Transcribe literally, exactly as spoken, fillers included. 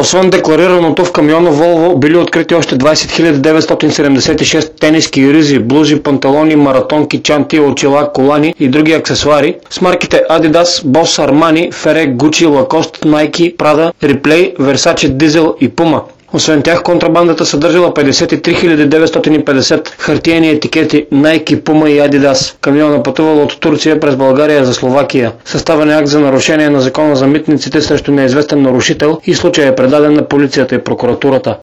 Освен декларираното в камиона Volvo били открити още двадесет хиляди деветстотин седемдесет и шест тениски, ризи, блузи, панталони, маратонки, чанти, очила, колани и други аксесуари с марките Adidas, Boss, Armani, Ferré, Gucci, Lacoste, Nike, Prada, Replay, Versace, Diesel и Puma. Освен тях, контрабандата съдържала петдесет и три хиляди деветстотин и петдесет хартиени етикети Nike, Puma и Adidas. Камиона пътувал от Турция през България за Словакия. Съставен е акт за нарушение на закона за митниците срещу неизвестен нарушител и случай е предаден на полицията и прокуратурата.